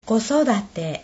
子育て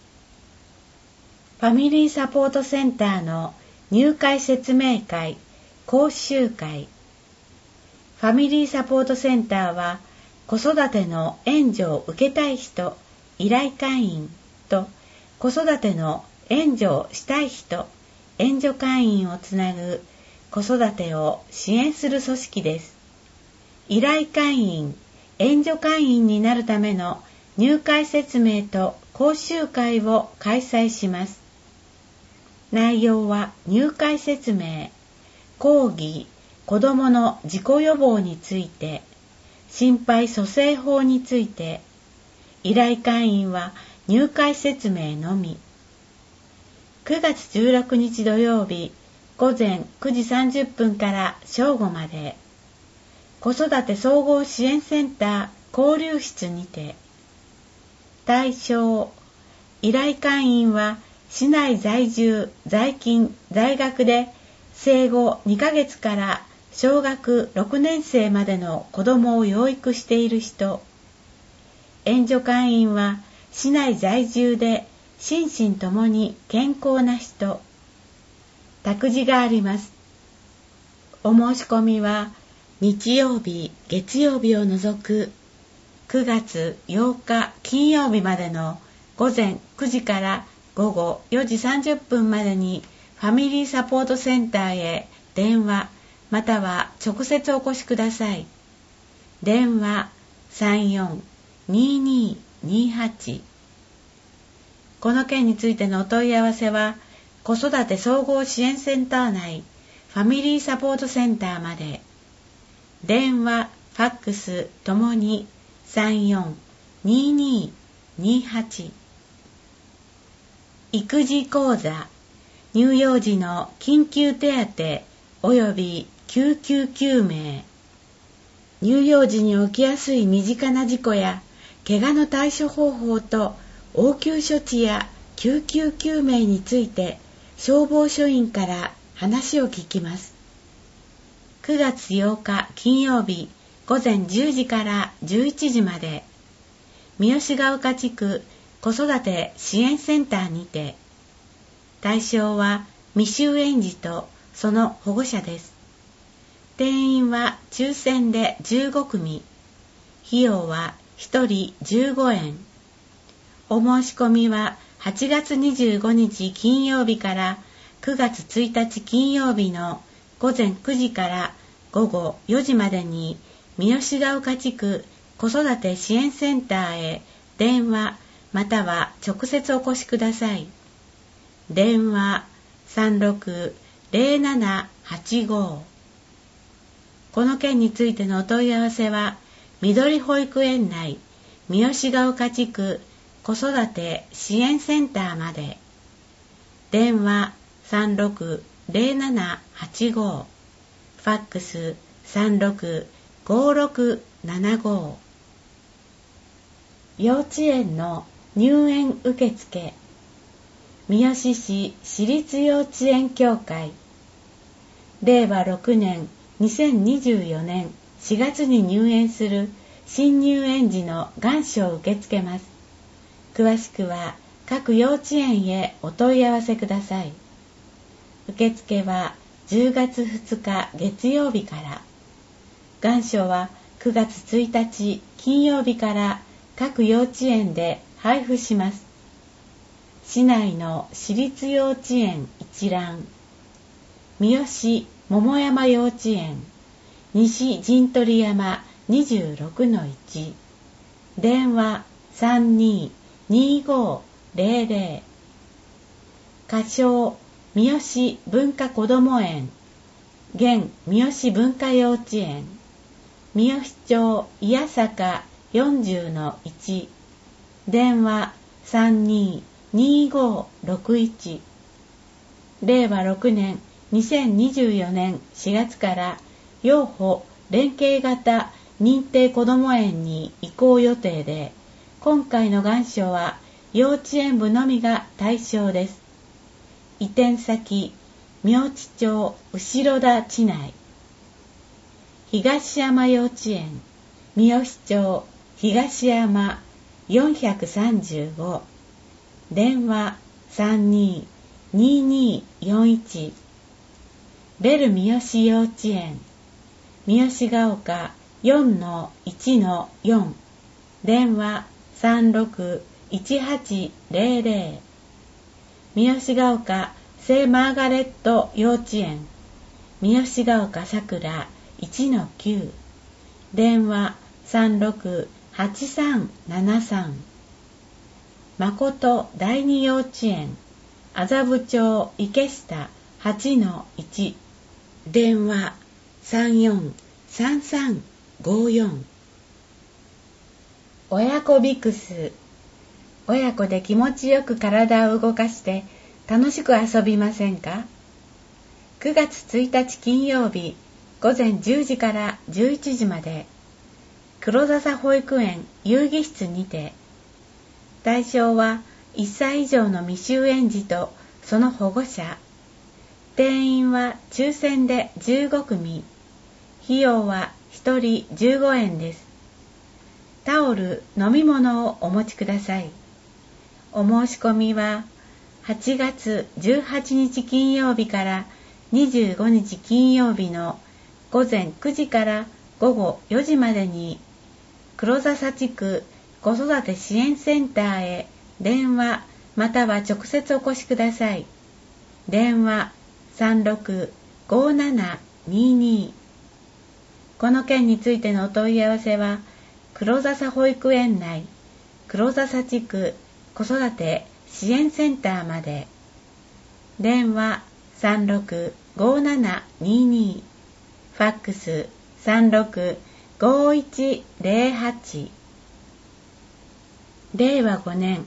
ファミリーサポートセンターの入会説明会講習会。ファミリーサポートセンターは子育ての援助を受けたい人、依頼会員と子育ての援助をしたい人、援助会員をつなぐ子育てを支援する組織です。依頼会員、援助会員になるための入会説明と講習会を開催します。内容は入会説明、講義、子どもの自己予防について、心肺蘇生法について、依頼会員は入会説明のみ。9月16日土曜日、午前9時30分から正午まで、子育て総合支援センター交流室にて、対象、依頼会員は市内在住、在勤、在学で生後2ヶ月から小学6年生までの子どもを養育している人。援助会員は市内在住で心身ともに健康な人。託児があります。お申し込みは日曜日、月曜日を除く9月8日金曜日までの午前9時から午後4時30分までにファミリーサポートセンターへ電話または直接お越しください。電話 34-2228。この件についてのお問い合わせは子育て総合支援センター内ファミリーサポートセンターまで。電話、ファックスともに34-2228。育児講座、乳幼児の緊急手当及び救急救命。乳幼児に起きやすい身近な事故や怪我の対処方法と応急処置や救急救命について消防署員から話を聞きます。9月8日金曜日午前10時から11時まで、三好ヶ丘地区子育て支援センターにて、対象は未就園児とその保護者です。定員は抽選で15組、費用は1人15円。お申し込みは8月25日金曜日から9月1日金曜日の午前9時から午後4時までに三好ヶ丘地区子育て支援センターへ電話または直接お越しください。電話 36-0785。この件についてのお問い合わせは緑保育園内三好ヶ丘地区子育て支援センターまで。電話 36-0785。ファックス 36-5675。幼稚園の入園受付。三好市私立幼稚園協会。令和6年2024年4月に入園する新入園児の願書を受け付けます。詳しくは各幼稚園へお問い合わせください。受付は10月2日月曜日から。願書は9月1日金曜日から各幼稚園で配布します。市内の私立幼稚園一覧、三好桃山幼稚園、西陣取山 26-1。電話 32-2500。仮称三好文化こども園、現三好文化幼稚園、三好町伊谷坂 40-1。電話 32-2561。令和6年2024年4月から幼保連携型認定こども園に移行予定で、今回の願書は幼稚園部のみが対象です。移転先、明知町後田地内。東山幼稚園、三好町東山 435、電話32-2241、ベル三好幼稚園、三好が丘 4-1-4、電話36-1800、三好が丘聖マーガレット幼稚園、三好が丘さくら 1-9、電話36-8373、誠第二幼稚園麻布町池下 8-1、電話34-3354。親子ビクス、親子で気持ちよく体を動かして楽しく遊びませんか？ 9 月1日金曜日午前10時から11時まで、黒笹保育園遊戯室にて、対象は1歳以上の未就園児とその保護者。定員は抽選で15組。費用は1人15円です。タオル、飲み物をお持ちください。お申し込みは8月18日金曜日から25日金曜日の午前9時から午後4時までに、黒笹地区子育て支援センターへ電話または直接お越しください。電話365722。この件についてのお問い合わせは、黒笹保育園内黒笹地区子育て支援センターまで。電話365722、ファックス365108。令和5年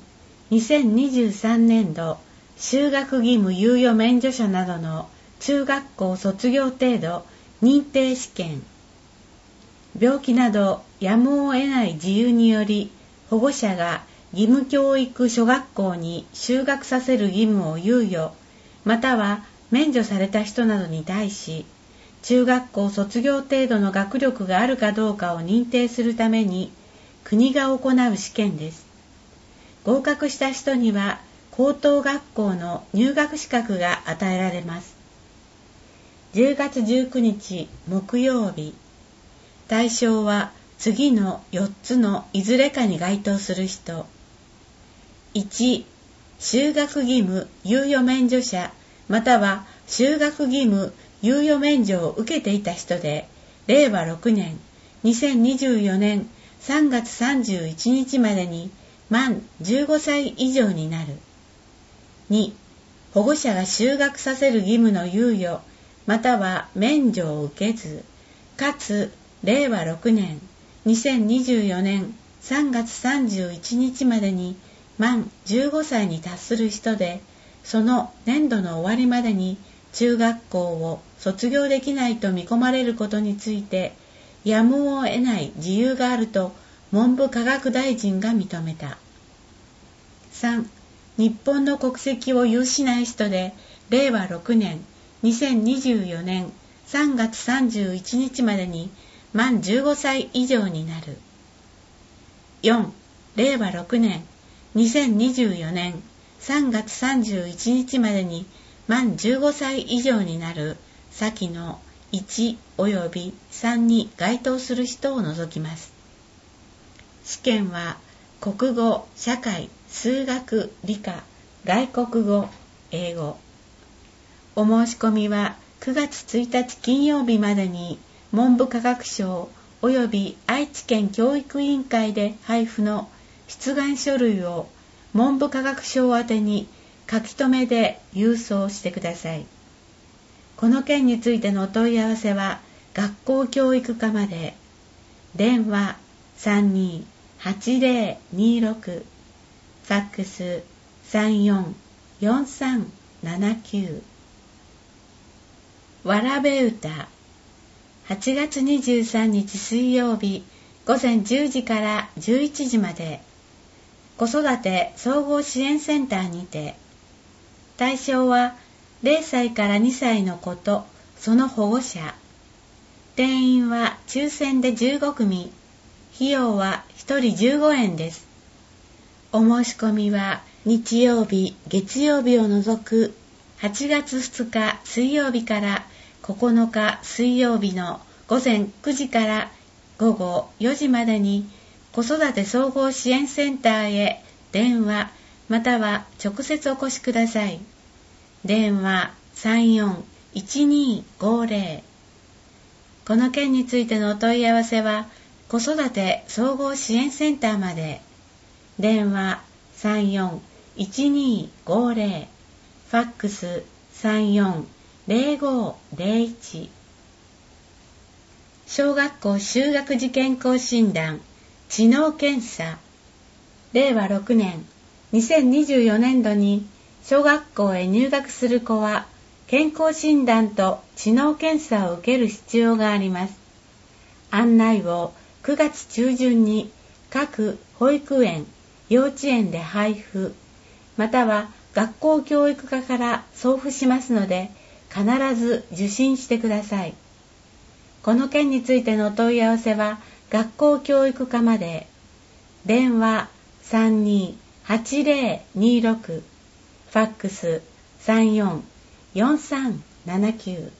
2023年度就学義務猶予免除者などの中学校卒業程度認定試験。病気などやむを得ない事由により保護者が義務教育諸学校に就学させる義務を猶予または免除された人などに対し、中学校卒業程度の学力があるかどうかを認定するために国が行う試験です。合格した人には高等学校の入学資格が与えられます。10月19日木曜日。対象は次の4つのいずれかに該当する人。1、就学義務猶予免除者または就学義務猶予免除を受けていた人で、令和6年2024年3月31日までに満15歳以上になる。2、保護者が就学させる義務の猶予または免除を受けず、かつ令和6年2024年3月31日までに満15歳に達する人で、その年度の終わりまでに中学校を卒業できないと見込まれることについて、やむを得ない事由があると文部科学大臣が認めた。3、日本の国籍を有しない人で、令和6年2024年3月31日までに満15歳以上になる。4、令和6年2024年3月31日までに満15歳以上になる先の1および3に該当する人を除きます。試験は国語、社会、数学、理科、外国語、英語。お申し込みは9月1日金曜日までに文部科学省および愛知県教育委員会で配布の出願書類を文部科学省宛てに書き留めで郵送してください。この件についてのお問い合わせは学校教育課まで。電話32-8026、ファックス34-4379。わらべ歌。8月23日水曜日午前10時から11時まで、子育て総合支援センターにて、対象は0歳から2歳の子とその保護者。定員は抽選で15組。費用は1人15円です。 お申し込みは日曜日、月曜日を除く8月2日水曜日から9日水曜日の午前9時から午後4時までに子育て総合支援センターへ電話または直接お越しください。電話34-1250。この件についてのお問い合わせは子育て総合支援センターまで。電話34-1250、ファックス34-0501。小学校就学時健康診断知能検査。令和6年2024年度に小学校へ入学する子は健康診断と知能検査を受ける必要があります。案内を9月中旬に各保育園、幼稚園で配布、または学校教育課から送付しますので、必ず受診してください。この件についてのお問い合わせは学校教育課まで。電話32-8026、ファックス34-4379。